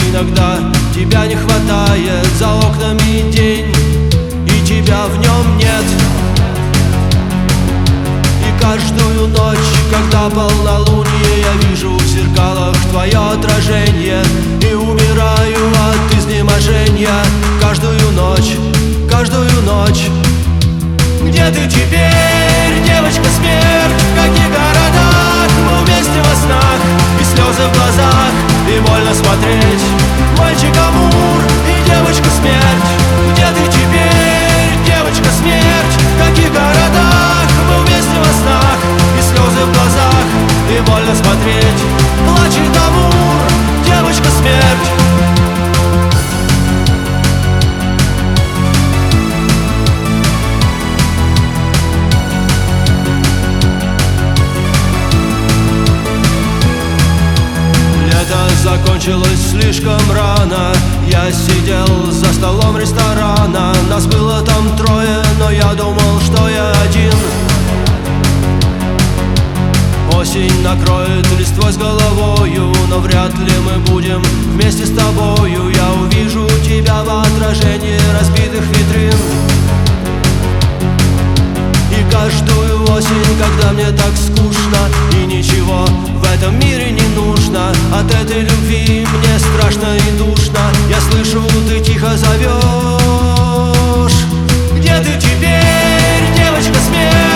иногда тебя не хватает. За окнами день, и тебя в нем нет. И каждую ночь, когда полнолуние, я вижу в зеркалах твое отражение и умираю от изнеможения. Каждую ночь, каждую ночь. Где ты теперь, девочка смерть? В каких городах мы вместе во снах? И слезы в глазах, и больно смотреть. Мальчик Амур и девочка смерть. Где ты теперь, девочка смерть? В каких городах мы вместе во снах? И слезы в глазах, и больно смотреть. Плачет Амур, девочка смерть. Закончилось слишком рано. Я сидел за столом ресторана. Нас было там трое, но я думал, что я один. Осень накроет листвой с головою, но вряд ли мы будем вместе с тобою. Я увижу тебя в отражении разбитых витрин. И каждую осень, когда мне так скучно и ничего в этом мире не нужно, от этой любви мне страшно и душно. Я слышу, ты тихо зовешь. Где ты теперь, девочка смерть?